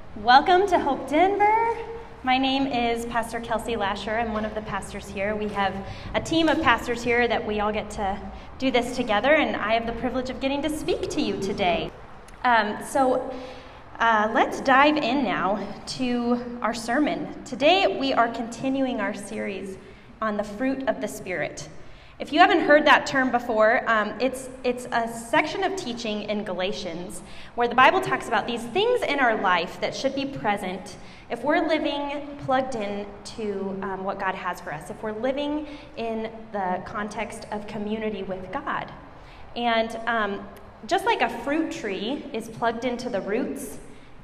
Welcome to Hope Denver. My name is Pastor Kelsey Lasher. I'm one of the pastors here. We have a team of pastors here that we all get to do this together, and I have the privilege of getting to speak to you today. Let's dive in now to our sermon. Today we are continuing our series on the fruit of the Spirit. If you haven't heard that term before, it's a section of teaching in Galatians where the Bible talks about these things in our life that should be present if we're living plugged in to what God has for us, if we're living in the context of community with God. And just like a fruit tree is plugged into the roots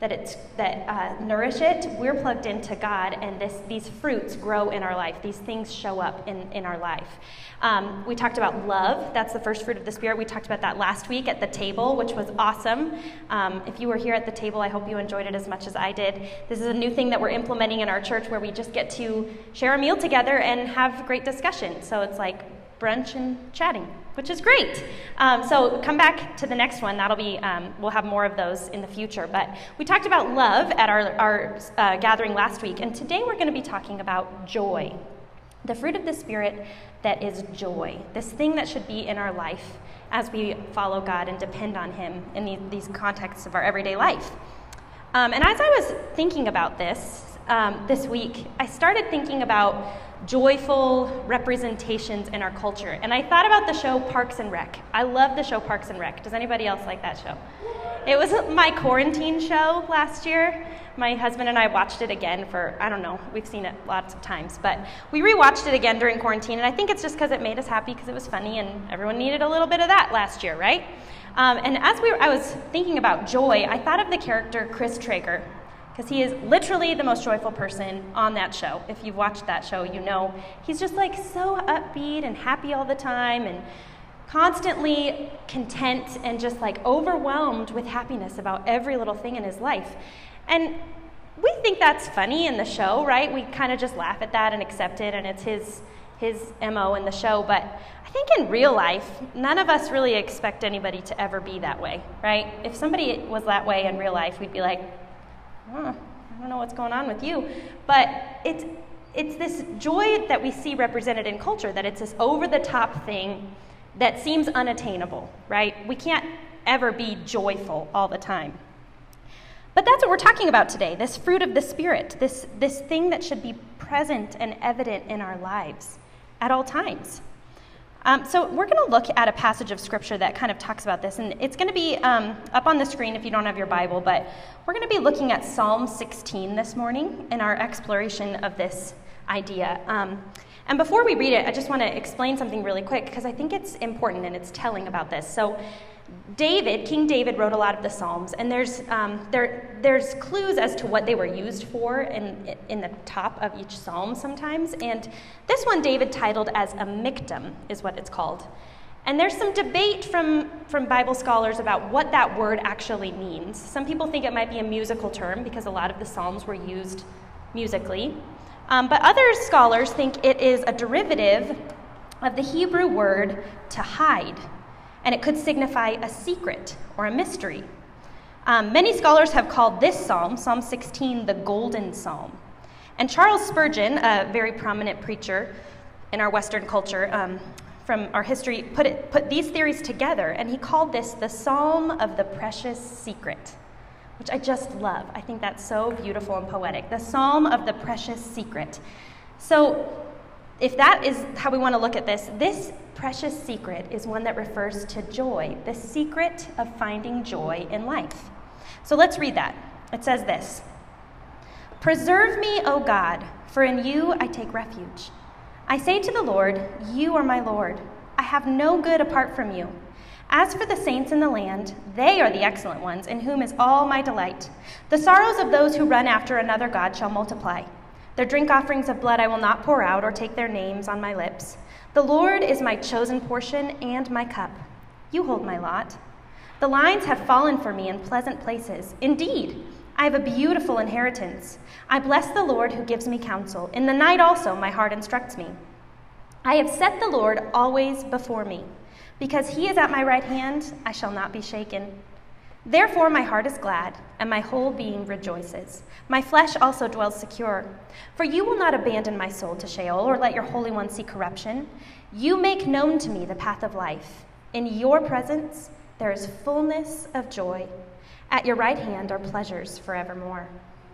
that nourish it, we're plugged into God, and these fruits grow in our life. These things show up in our life. We talked about love. That's the first fruit of the Spirit. We talked about that last week at the table, which was awesome. If you were here at the table, I hope you enjoyed it as much as I did. This is a new thing that we're implementing in our church where we just get to share a meal together and have great discussion. So it's like brunch and chatting, which is great. So come back to the next one. That'll be, we'll have more of those in the future. But we talked about love at our gathering last week, and today we're going to be talking about joy. The fruit of the Spirit that is joy. This thing that should be in our life as we follow God and depend on Him in these contexts of our everyday life. And as I was thinking about this week, I started thinking about joyful representations in our culture. And I thought about the show Parks and Rec. I love the show Parks and Rec. Does anybody else like that show? It was my quarantine show last year. My husband and I watched it again for, I don't know, we've seen it lots of times, but we rewatched it again during quarantine, and I think it's just because it made us happy because it was funny and everyone needed a little bit of that last year, right? And as I was thinking about joy, I thought of the character Chris Traeger, because he is literally the most joyful person on that show. If you've watched that show, you know he's just like so upbeat and happy all the time and constantly content and just like overwhelmed with happiness about every little thing in his life. And we think that's funny in the show, right? We kind of just laugh at that and accept it, and it's his MO in the show. But I think in real life, none of us really expect anybody to ever be that way, right? If somebody was that way in real life, we'd be like, I don't know what's going on with you. But it's this joy that we see represented in culture, that it's this over-the-top thing that seems unattainable, right? We can't ever be joyful all the time. But that's what we're talking about today, this fruit of the Spirit, this thing that should be present and evident in our lives at all times. So we're going to look at a passage of Scripture that kind of talks about this, and it's going to be up on the screen if you don't have your Bible, but we're going to be looking at Psalm 16 this morning in our exploration of this idea. And before we read it, I just want to explain something really quick, because I think it's important and it's telling about this. So King David wrote a lot of the Psalms, and there's clues as to what they were used for in the top of each psalm sometimes. And this one David titled as a miktam is what it's called. And there's some debate from Bible scholars about what that word actually means. Some people think it might be a musical term because a lot of the Psalms were used musically. But other scholars think it is a derivative of the Hebrew word to hide, and it could signify a secret or a mystery. Many scholars have called this psalm, Psalm 16, the Golden Psalm. And Charles Spurgeon, a very prominent preacher in our Western culture from our history, put these theories together, and he called this the Psalm of the Precious Secret, which I just love. I think that's so beautiful and poetic. The Psalm of the Precious Secret. So if that is how we want to look at this precious secret is one that refers to joy, the secret of finding joy in life. So let's read that. It says this: "Preserve me, O God, for in you I take refuge. I say to the Lord, you are my Lord. I have no good apart from you. As for the saints in the land, they are the excellent ones, in whom is all my delight. The sorrows of those who run after another god shall multiply. Their drink offerings of blood I will not pour out, or take their names on my lips. The Lord is my chosen portion and my cup. You hold my lot. The lines have fallen for me in pleasant places. Indeed, I have a beautiful inheritance. I bless the Lord who gives me counsel. In the night also my heart instructs me. I have set the Lord always before me. Because he is at my right hand, I shall not be shaken. Therefore my heart is glad, and my whole being rejoices. My flesh also dwells secure. For you will not abandon my soul to Sheol, or let your Holy One see corruption. You make known to me the path of life. In your presence there is fullness of joy. At your right hand are pleasures forevermore.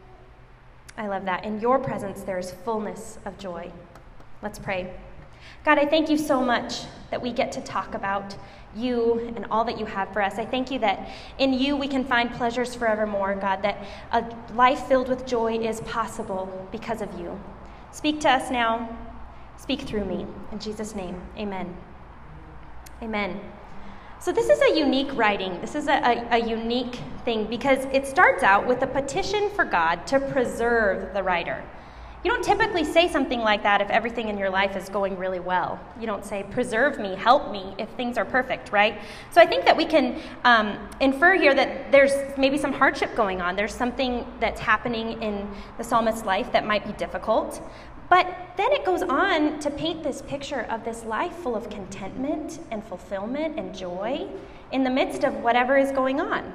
I love that. In your presence there is fullness of joy. Let's pray. God, I thank you so much that we get to talk about you and all that you have for us. I thank you that in you we can find pleasures forevermore, God, that a life filled with joy is possible because of you. Speak to us now. Speak through me. In Jesus' name, amen. Amen. So this is a unique writing. This is a unique thing because it starts out with a petition for God to preserve the writer. You don't typically say something like that if everything in your life is going really well. You don't say, preserve me, help me, if things are perfect, right? So I think that we can infer here that there's maybe some hardship going on. There's something that's happening in the psalmist's life that might be difficult. But then it goes on to paint this picture of this life full of contentment and fulfillment and joy in the midst of whatever is going on.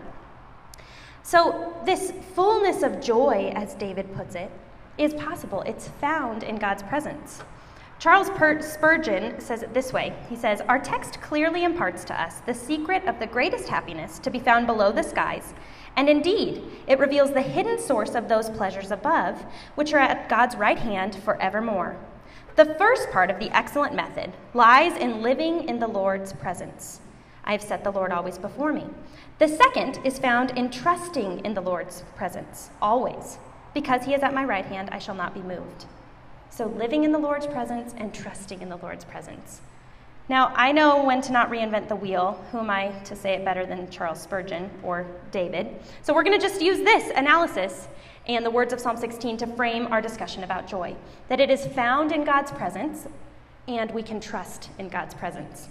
So this fullness of joy, as David puts it, is possible. It's found in God's presence. Charles Spurgeon says it this way. He says, our text clearly imparts to us the secret of the greatest happiness to be found below the skies, and indeed, it reveals the hidden source of those pleasures above, which are at God's right hand forevermore. The first part of the excellent method lies in living in the Lord's presence. I have set the Lord always before me. The second is found in trusting in the Lord's presence, always. Because he is at my right hand, I shall not be moved. So living in the Lord's presence and trusting in the Lord's presence. Now, I know when to not reinvent the wheel. Who am I to say it better than Charles Spurgeon or David? So we're going to just use this analysis and the words of Psalm 16 to frame our discussion about joy. That it is found in God's presence, and we can trust in God's presence.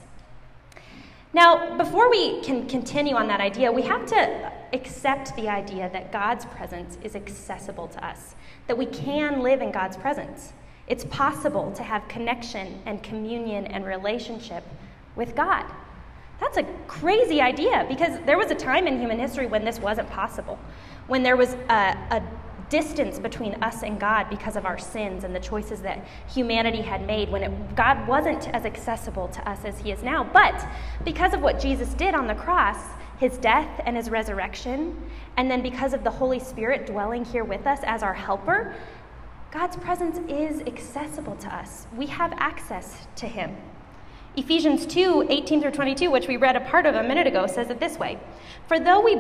Now, before we can continue on that idea, we have to accept the idea that God's presence is accessible to us, that we can live in God's presence. It's possible to have connection and communion and relationship with God. That's a crazy idea because there was a time in human history when this wasn't possible, when there was a distance between us and God because of our sins and the choices that humanity had made, when God wasn't as accessible to us as he is now. But because of what Jesus did on the cross, his death and his resurrection, and then because of the Holy Spirit dwelling here with us as our helper, God's presence is accessible to us. We have access to him. Ephesians 2:18-22, which we read a part of a minute ago, says it this way: For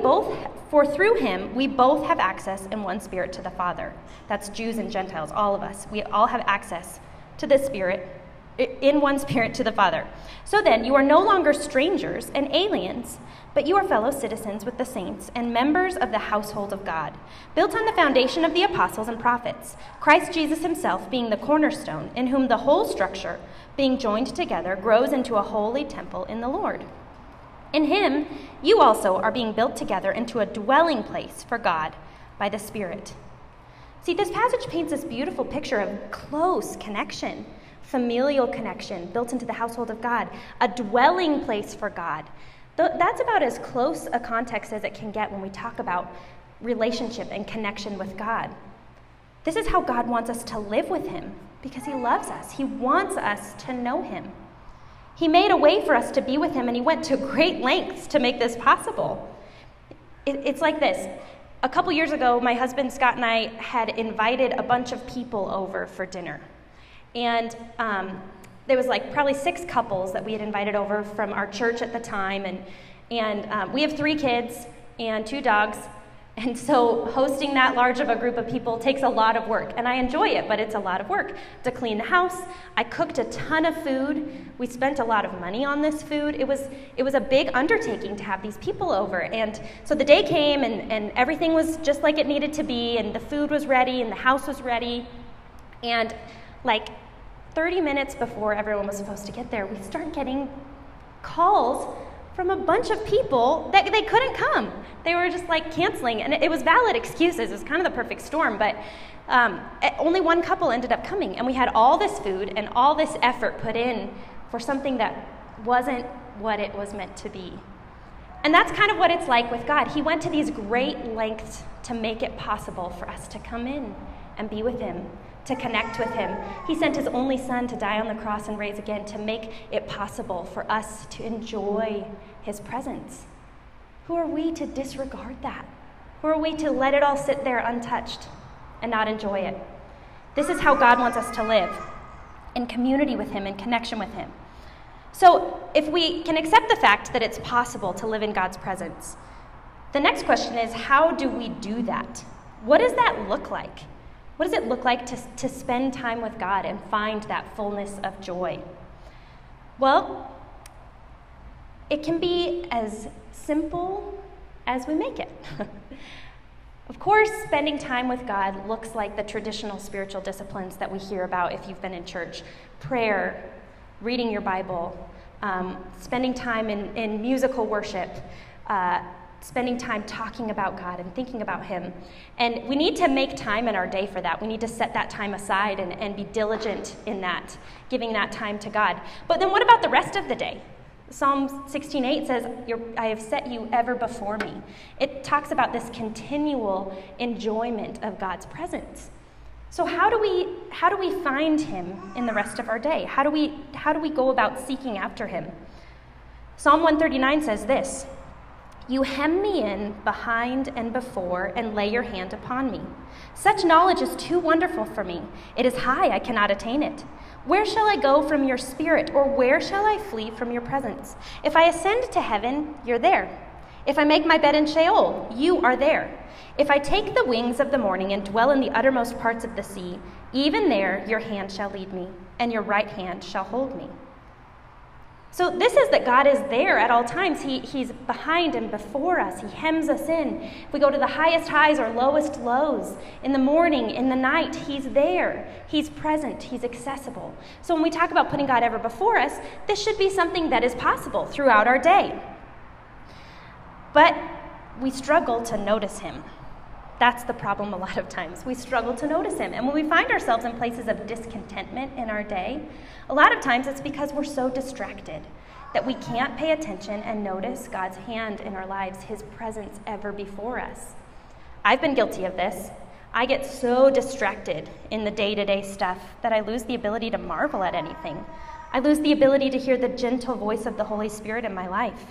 through him we both have access in one Spirit to the Father. That's Jews and Gentiles, all of us. We all have access to the Spirit, in one Spirit to the Father. So then, you are no longer strangers and aliens, but you are fellow citizens with the saints and members of the household of God, built on the foundation of the apostles and prophets, Christ Jesus himself being the cornerstone, in whom the whole structure, being joined together, grows into a holy temple in the Lord. In him, you also are being built together into a dwelling place for God by the Spirit. See, this passage paints this beautiful picture of close connection, familial connection built into the household of God, a dwelling place for God. That's about as close a context as it can get when we talk about relationship and connection with God. This is how God wants us to live with him because he loves us. He wants us to know him. He made a way for us to be with him, and he went to great lengths to make this possible. It's like this. A couple years ago, my husband Scott and I had invited a bunch of people over for dinner. And there was like probably 6 couples that we had invited over from our church at the time. And we have 3 kids and 2 dogs. And so hosting that large of a group of people takes a lot of work. And I enjoy it, but it's a lot of work to clean the house. I cooked a ton of food. We spent a lot of money on this food. It was a big undertaking to have these people over. And so the day came, and everything was just like it needed to be. And the food was ready, and the house was ready. And like 30 minutes before everyone was supposed to get there, we start getting calls from a bunch of people that they couldn't come. They were just like canceling, and it was valid excuses. It was kind of the perfect storm, but only one couple ended up coming, and we had all this food and all this effort put in for something that wasn't what it was meant to be. And that's kind of what it's like with God. He went to these great lengths to make it possible for us to come in and be with him, to connect with him. He sent his only son to die on the cross and rise again to make it possible for us to enjoy his presence. Who are we to disregard that? Who are we to let it all sit there untouched and not enjoy it? This is how God wants us to live, in community with him, in connection with him. So if we can accept the fact that it's possible to live in God's presence, the next question is, how do we do that? What does that look like? What does it look like to spend time with God and find that fullness of joy? Well, it can be as simple as we make it. Of course, spending time with God looks like the traditional spiritual disciplines that we hear about if you've been in church. Prayer, reading your Bible, spending time in musical worship, spending time talking about God and thinking about him. And we need to make time in our day for that. We need to set that time aside and be diligent in that, giving that time to God. But then what about the rest of the day? Psalm 16:8 says, I have set you ever before me. It talks about this continual enjoyment of God's presence. So how do we find him in the rest of our day? How do we go about seeking after him? Psalm 139 says this, you hem me in behind and before and lay your hand upon me. Such knowledge is too wonderful for me. It is high, I cannot attain it. Where shall I go from your spirit, or where shall I flee from your presence? If I ascend to heaven, you're there. If I make my bed in Sheol, you are there. If I take the wings of the morning and dwell in the uttermost parts of the sea, even there your hand shall lead me, and your right hand shall hold me. So this is that God is there at all times. He's behind and before us. He hems us in. If we go to the highest highs or lowest lows, in the morning, in the night, he's there. He's present. He's accessible. So when we talk about putting God ever before us, this should be something that is possible throughout our day. But we struggle to notice him. That's the problem a lot of times. We struggle to notice him. And when we find ourselves in places of discontentment in our day, a lot of times it's because we're so distracted that we can't pay attention and notice God's hand in our lives, his presence ever before us. I've been guilty of this. I get so distracted in the day-to-day stuff that I lose the ability to marvel at anything. I lose the ability to hear the gentle voice of the Holy Spirit in my life.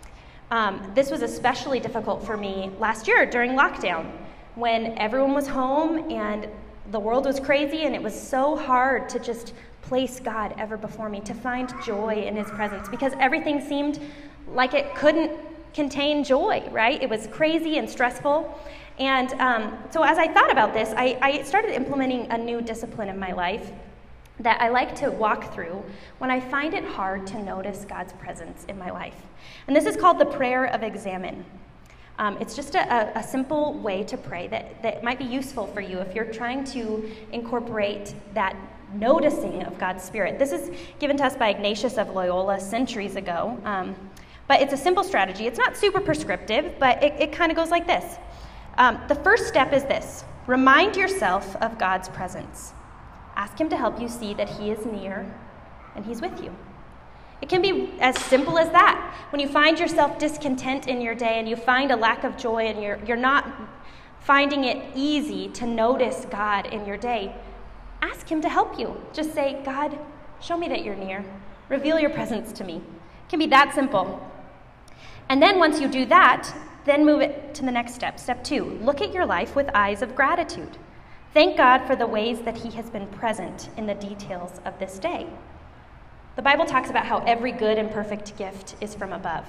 This was especially difficult for me last year during lockdown, when everyone was home and the world was crazy, and it was so hard to just place God ever before me, to find joy in his presence, because everything seemed like it couldn't contain joy, right? It was crazy and stressful. And so as I thought about this, I started implementing a new discipline in my life that I like to walk through when I find it hard to notice God's presence in my life. And this is called the prayer of examine. It's just a simple way to pray that might be useful for you if you're trying to incorporate that noticing of God's Spirit. This is given to us by Ignatius of Loyola centuries ago, but it's a simple strategy. It's not super prescriptive, but it kind of goes like this. The first step is this: remind yourself of God's presence. Ask him to help you see that he is near and he's with you. It can be as simple as that. When you find yourself discontent in your day and you find a lack of joy and you're not finding it easy to notice God in your day, ask him to help you. Just say, God, show me that you're near. Reveal your presence to me. It can be that simple. And then once you do that, then move it to the next step. Step 2, look at your life with eyes of gratitude. Thank God for the ways that he has been present in the details of this day. The Bible talks about how every good and perfect gift is from above.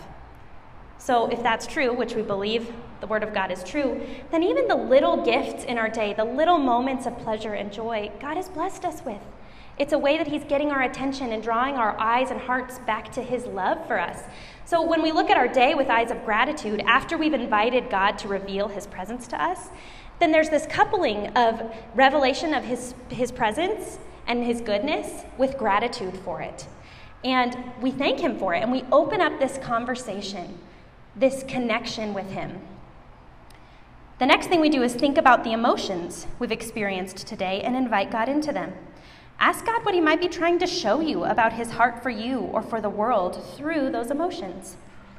So if that's true, which we believe the Word of God is true, then even the little gifts in our day, the little moments of pleasure and joy, God has blessed us with. It's a way that he's getting our attention and drawing our eyes and hearts back to his love for us. So when we look at our day with eyes of gratitude, after we've invited God to reveal his presence to us, then there's this coupling of revelation of his presence and his goodness with gratitude for it. And we thank him for it, and we open up this conversation, this connection with him. The next thing we do is think about the emotions we've experienced today and invite God into them. Ask God what he might be trying to show you about his heart for you or for the world through those emotions.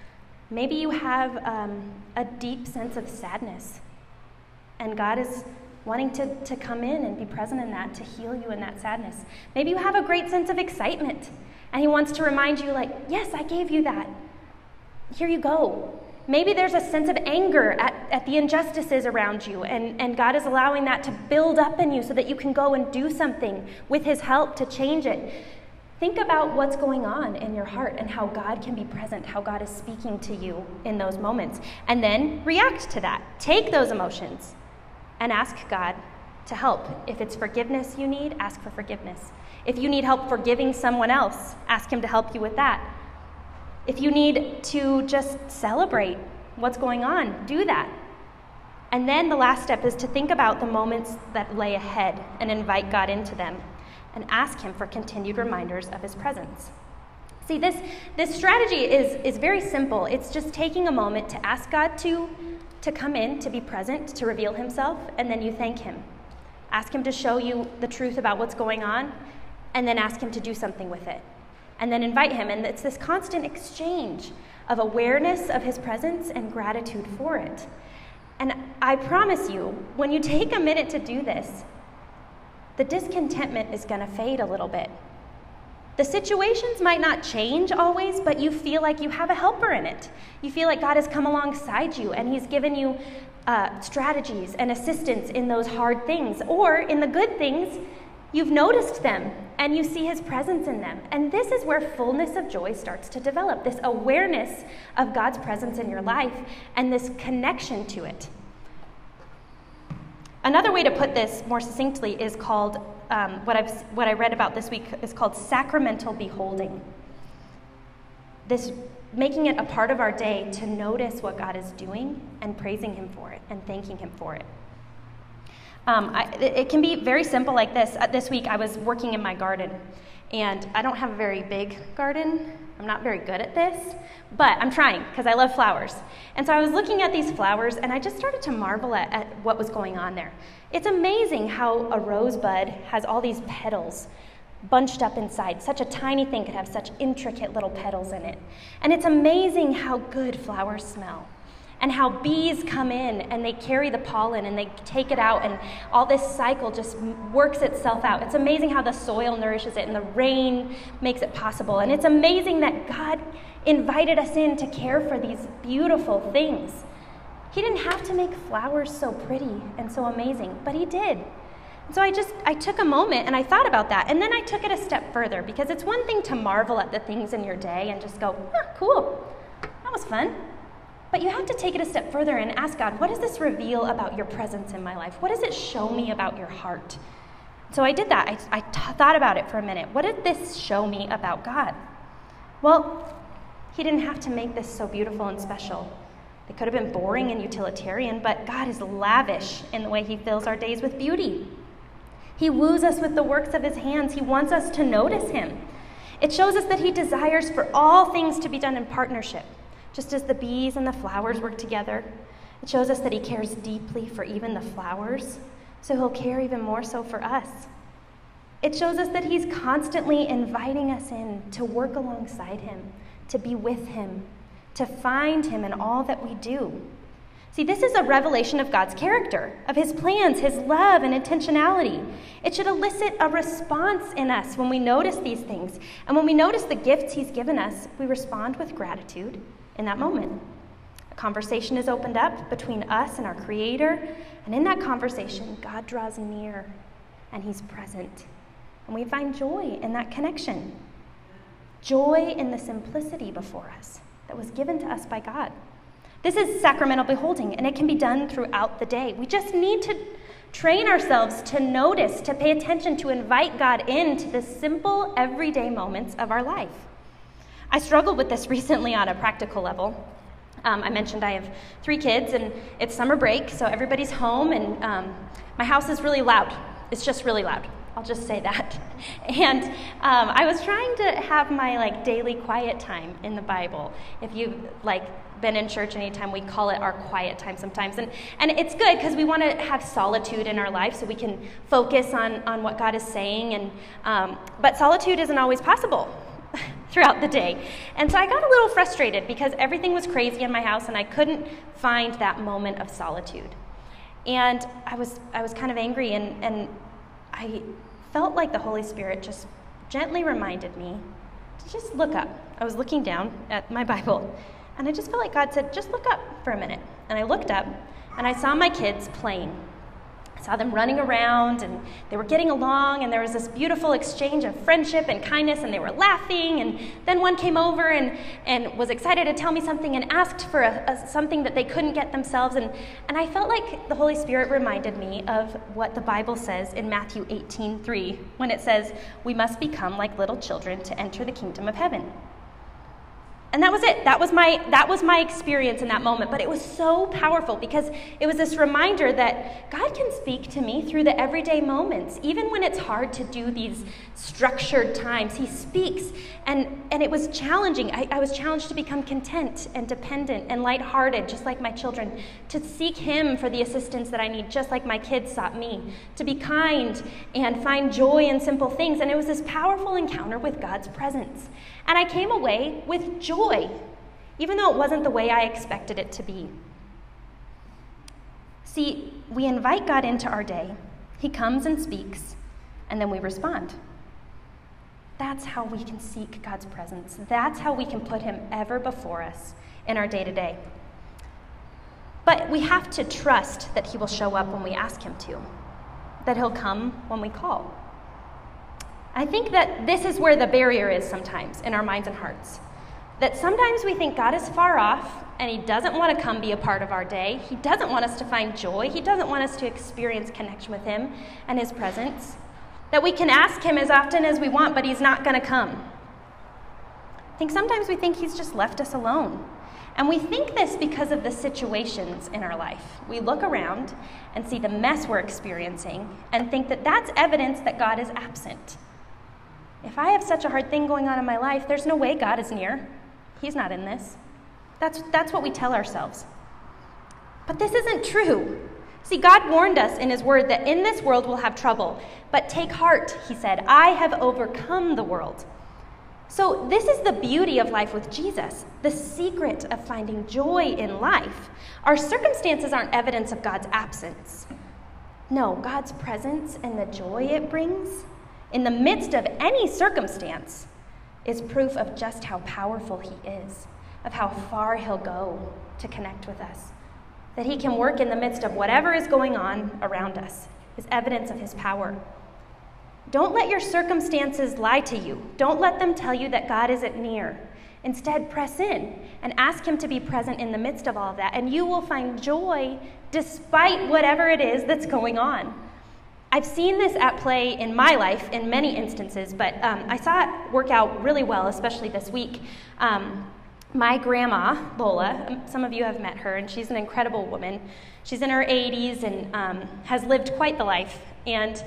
Maybe you have a deep sense of sadness, and God is wanting to come in and be present in that, to heal you in that sadness. Maybe you have a great sense of excitement, and he wants to remind you, like, yes, I gave you that. Here you go. Maybe there's a sense of anger at the injustices around you, and God is allowing that to build up in you so that you can go and do something with his help to change it. Think about what's going on in your heart and how God can be present, how God is speaking to you in those moments. And then react to that. Take those emotions and ask God to help. If it's forgiveness you need, ask for forgiveness. If you need help forgiving someone else, ask him to help you with that. If you need to just celebrate what's going on, do that. And then the last step is to think about the moments that lay ahead and invite God into them and ask him for continued reminders of his presence. See, this strategy is very simple. It's just taking a moment to ask God to come in, to be present, to reveal himself, and then you thank him. Ask him to show you the truth about what's going on, and then ask him to do something with it. And then invite him, and it's this constant exchange of awareness of his presence and gratitude for it. And I promise you, when you take a minute to do this, the discontentment is going to fade a little bit. The situations might not change always, but you feel like you have a helper in it. You feel like God has come alongside you, and he's given you strategies and assistance in those hard things. Or in the good things, you've noticed them, and you see his presence in them. And this is where fullness of joy starts to develop, this awareness of God's presence in your life and this connection to it. Another way to put this more succinctly is called, what I read about this week is called sacramental beholding. This making it a part of our day to notice what God is doing and praising him for it and thanking him for it. It can be very simple like this. This week I was working in my garden, and I don't have a very big garden. I'm not very good at this, but I'm trying because I love flowers. And so I was looking at these flowers, and I just started to marvel at what was going on there. It's amazing how a rosebud has all these petals bunched up inside. Such a tiny thing could have such intricate little petals in it. And it's amazing how good flowers smell, and how bees come in and they carry the pollen and they take it out, and all this cycle just works itself out. It's amazing how the soil nourishes it and the rain makes it possible. And it's amazing that God invited us in to care for these beautiful things. He didn't have to make flowers so pretty and so amazing, but he did. And so I took a moment and I thought about that, and then I took it a step further, because it's one thing to marvel at the things in your day and just go, cool, that was fun. But you have to take it a step further and ask God, what does this reveal about your presence in my life? What does it show me about your heart? So I did that. I thought about it for a minute. What did this show me about God? Well, he didn't have to make this so beautiful and special. It could have been boring and utilitarian, but God is lavish in the way he fills our days with beauty. He woos us with the works of his hands. He wants us to notice him. It shows us that he desires for all things to be done in partnership. Just as the bees and the flowers work together, it shows us that he cares deeply for even the flowers, so he'll care even more so for us. It shows us that he's constantly inviting us in to work alongside him, to be with him, to find him in all that we do. See, this is a revelation of God's character, of his plans, his love, and intentionality. It should elicit a response in us when we notice these things. And when we notice the gifts he's given us, we respond with gratitude in that moment. A conversation is opened up between us and our Creator, and in that conversation, God draws near, and he's present. And we find joy in that connection. Joy in the simplicity before us that was given to us by God. This is sacramental beholding, and it can be done throughout the day. We just need to train ourselves to notice, to pay attention, to invite God into the simple, everyday moments of our life. I struggled with this recently on a practical level. I mentioned I have 3 kids, and it's summer break, so everybody's home, and my house is really loud. It's just really loud. I'll just say that. And I was trying to have my daily quiet time in the Bible. If you've been in church anytime, we call it our quiet time sometimes. And it's good because we want to have solitude in our life so we can focus on what God is saying. And but solitude isn't always possible. throughout the day. And so I got a little frustrated because everything was crazy in my house and I couldn't find that moment of solitude. And I was kind of angry, and I felt like the Holy Spirit just gently reminded me to just look up. I was looking down at my Bible, and I just felt like God said, just look up for a minute. And I looked up, and I saw my kids playing. I saw them running around, and they were getting along, and there was this beautiful exchange of friendship and kindness, and they were laughing. And then one came over and was excited to tell me something and asked for something that they couldn't get themselves. And I felt like the Holy Spirit reminded me of what the Bible says in Matthew 18:3, when it says, we must become like little children to enter the kingdom of heaven. And that was it. That was my experience in that moment. But it was so powerful because it was this reminder that God can speak to me through the everyday moments. Even when it's hard to do these structured times, he speaks. And it was challenging. I was challenged to become content and dependent and lighthearted, just like my children. To seek him for the assistance that I need, just like my kids sought me. To be kind and find joy in simple things. And it was this powerful encounter with God's presence. And I came away with joy, even though it wasn't the way I expected it to be. See, we invite God into our day. He comes and speaks, and then we respond. That's how we can seek God's presence. That's how we can put him ever before us in our day-to-day. But we have to trust that he will show up when we ask him to, that he'll come when we call. I think that this is where the barrier is sometimes in our minds and hearts. That sometimes we think God is far off and he doesn't want to come be a part of our day. He doesn't want us to find joy. He doesn't want us to experience connection with him and his presence. That we can ask him as often as we want, but he's not going to come. I think sometimes we think he's just left us alone. And we think this because of the situations in our life. We look around and see the mess we're experiencing and think that that's evidence that God is absent. If I have such a hard thing going on in my life, there's no way God is near. He's not in this. That's what we tell ourselves. But this isn't true. See, God warned us in his word that in this world we'll have trouble. But take heart, he said, I have overcome the world. So this is the beauty of life with Jesus, the secret of finding joy in life. Our circumstances aren't evidence of God's absence. No, God's presence and the joy it brings in the midst of any circumstance is proof of just how powerful he is, of how far he'll go to connect with us, that he can work in the midst of whatever is going on around us, is evidence of his power. Don't let your circumstances lie to you. Don't let them tell you that God isn't near. Instead, press in and ask him to be present in the midst of all of that, and you will find joy despite whatever it is that's going on. I've seen this at play in my life in many instances, but I saw it work out really well, especially this week. My grandma, Lola, some of you have met her, and she's an incredible woman. She's in her 80s and has lived quite the life. And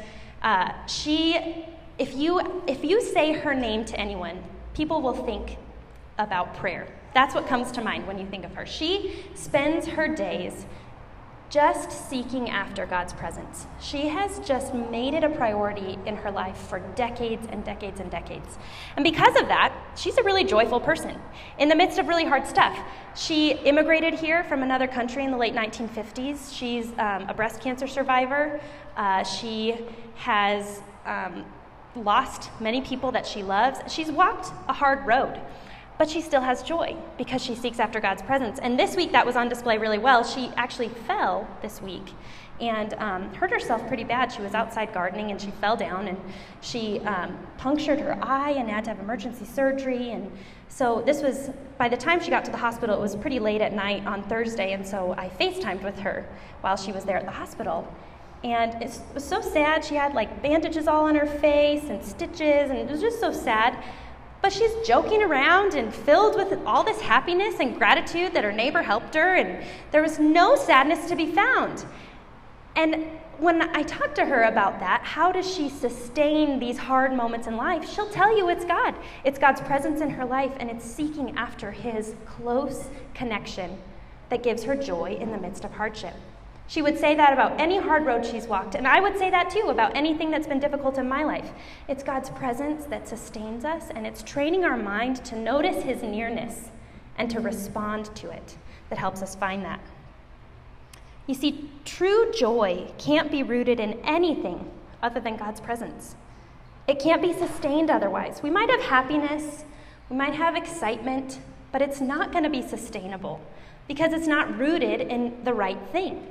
if you say her name to anyone, people will think about prayer. That's what comes to mind when you think of her. She spends her days just seeking after God's presence. She has just made it a priority in her life for decades and decades and decades. And because of that, she's a really joyful person in the midst of really hard stuff. She immigrated here from another country in the late 1950s. She's a breast cancer survivor. She has lost many people that she loves. She's walked a hard road. But she still has joy because she seeks after God's presence. And this week that was on display really well. She actually fell this week and hurt herself pretty bad. She was outside gardening and she fell down and she punctured her eye and had to have emergency surgery. And so this was, by the time she got to the hospital, it was pretty late at night on Thursday. And so I FaceTimed with her while she was there at the hospital. And it was so sad. She had like bandages all on her face and stitches, and it was just so sad. But she's joking around and filled with all this happiness and gratitude that her neighbor helped her, and there was no sadness to be found. And when I talk to her about that, how does she sustain these hard moments in life? She'll tell you it's God. It's God's presence in her life, and it's seeking after his close connection that gives her joy in the midst of hardship. She would say that about any hard road she's walked, and I would say that too about anything that's been difficult in my life. It's God's presence that sustains us, and it's training our mind to notice his nearness and to respond to it that helps us find that. You see, true joy can't be rooted in anything other than God's presence. It can't be sustained otherwise. We might have happiness, we might have excitement, but it's not going to be sustainable because it's not rooted in the right thing.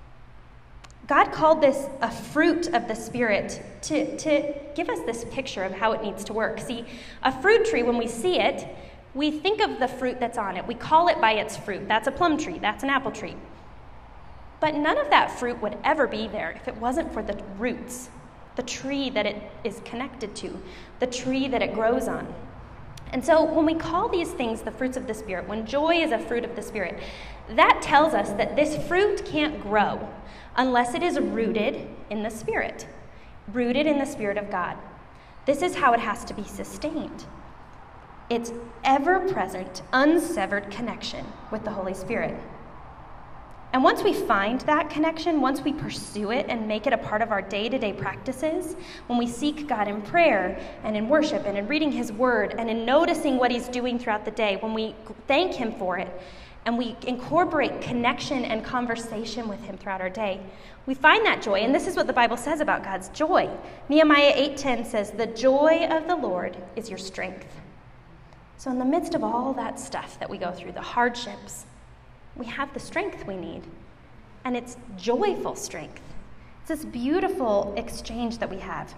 God called this a fruit of the Spirit to give us this picture of how it needs to work. See, a fruit tree, when we see it, we think of the fruit that's on it. We call it by its fruit. That's a plum tree. That's an apple tree. But none of that fruit would ever be there if it wasn't for the roots, the tree that it is connected to, the tree that it grows on. And so when we call these things the fruits of the Spirit, when joy is a fruit of the Spirit, that tells us that this fruit can't grow unless it is rooted in the Spirit, rooted in the Spirit of God. This is how it has to be sustained. It's ever-present, unsevered connection with the Holy Spirit. And once we find that connection, once we pursue it and make it a part of our day-to-day practices, when we seek God in prayer and in worship and in reading his word and in noticing what he's doing throughout the day, when we thank him for it and we incorporate connection and conversation with him throughout our day, we find that joy. And this is what the Bible says about God's joy. Nehemiah 8:10 says, "The joy of the Lord is your strength." So in the midst of all that stuff that we go through, the hardships, we have the strength we need, and it's joyful strength. It's this beautiful exchange that we have.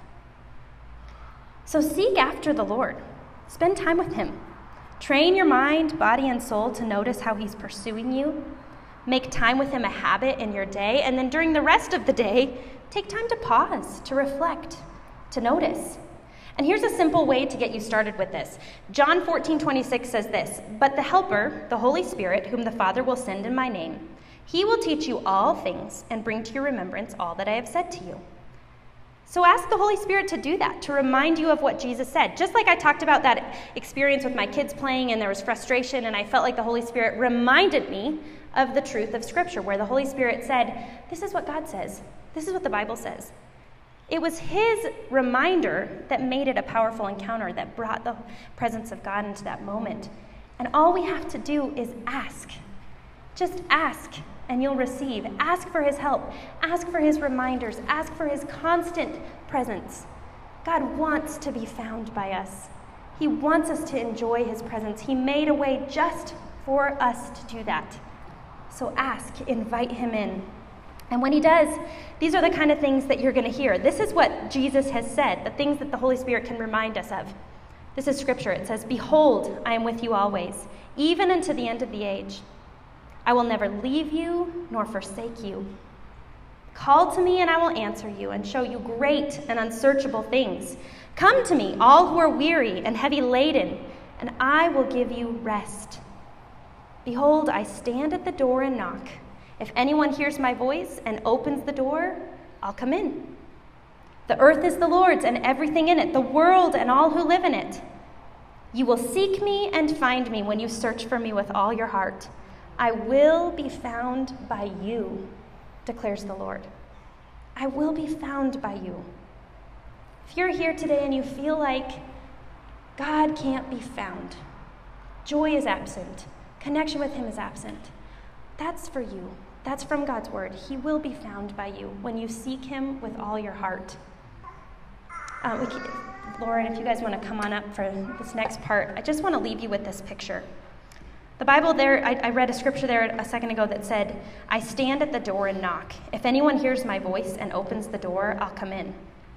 So seek after the Lord. Spend time with him. Train your mind, body, and soul to notice how he's pursuing you. Make time with him a habit in your day, and then during the rest of the day, take time to pause, to reflect, to notice. And here's a simple way to get you started with this. John 14:26 says this, "But the Helper, the Holy Spirit, whom the Father will send in my name, he will teach you all things and bring to your remembrance all that I have said to you." So ask the Holy Spirit to do that, to remind you of what Jesus said. Just like I talked about that experience with my kids playing and there was frustration and I felt like the Holy Spirit reminded me of the truth of Scripture, where the Holy Spirit said, this is what God says. This is what the Bible says. It was his reminder that made it a powerful encounter, that brought the presence of God into that moment. And all we have to do is ask. Just ask, and you'll receive. Ask for his help. Ask for his reminders. Ask for his constant presence. God wants to be found by us. He wants us to enjoy his presence. He made a way just for us to do that. So ask, invite him in. And when he does, these are the kind of things that you're going to hear. This is what Jesus has said, the things that the Holy Spirit can remind us of. This is Scripture. It says, "Behold, I am with you always, even unto the end of the age. I will never leave you nor forsake you. Call to me, and I will answer you and show you great and unsearchable things. Come to me, all who are weary and heavy laden, and I will give you rest. Behold, I stand at the door and knock. If anyone hears my voice and opens the door, I'll come in. The earth is the Lord's and everything in it, the world and all who live in it. You will seek me and find me when you search for me with all your heart. I will be found by you, declares the Lord. I will be found by you." If you're here today and you feel like God can't be found, joy is absent, connection with him is absent, that's for you. That's from God's word. He will be found by you when you seek him with all your heart. Lauren, if you guys want to come on up for this next part, I just want to leave you with this picture. The Bible there, I read a scripture there a second ago that said, "I stand at the door and knock. If anyone hears my voice and opens the door, I'll come in."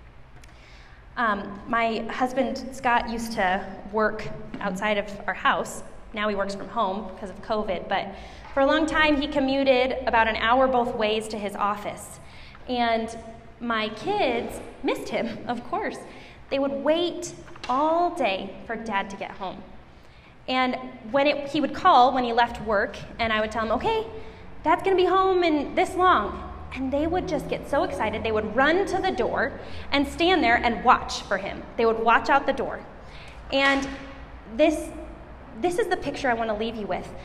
My husband, Scott, used to work outside of our house. Now he works from home because of COVID, but for a long time he commuted about an hour both ways to his office. And my kids missed him, of course. They would wait all day for Dad to get home. And he would call when he left work, and I would tell him, "Okay, Dad's going to be home in this long." And they would just get so excited. They would run to the door and stand there and watch for him. They would watch out the door. And this is the picture I want to leave you with.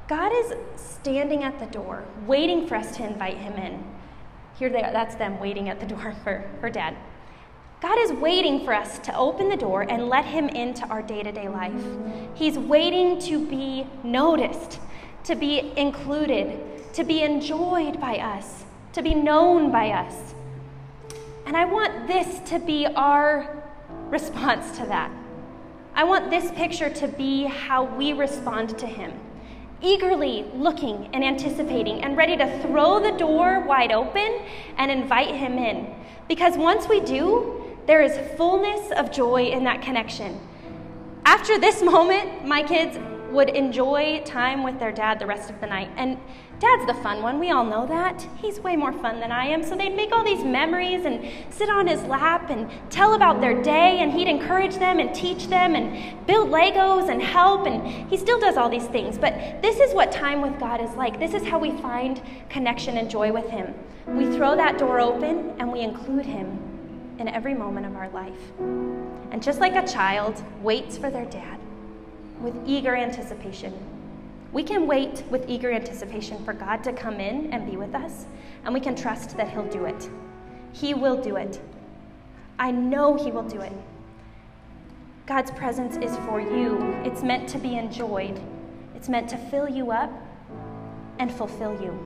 God is standing at the door, waiting for us to invite him in. Here they are, that's them waiting at the door for Dad. God is waiting for us to open the door and let him into our day-to-day life. He's waiting to be noticed, to be included, to be enjoyed by us, to be known by us. And I want this to be our response to that. I want this picture to be how we respond to him. Eagerly looking and anticipating and ready to throw the door wide open and invite him in. Because once we do, there is fullness of joy in that connection. After this moment, my kids would enjoy time with their dad the rest of the night. And Dad's the fun one, we all know that. He's way more fun than I am. So they'd make all these memories and sit on his lap and tell about their day, and he'd encourage them and teach them and build Legos and help, and he still does all these things. But this is what time with God is like. This is how we find connection and joy with him. We throw that door open and we include him in every moment of our life. And just like a child waits for their dad with eager anticipation, we can wait with eager anticipation for God to come in and be with us, and we can trust that he'll do it. He will do it. I know he will do it. God's presence is for you. It's meant to be enjoyed. It's meant to fill you up and fulfill you.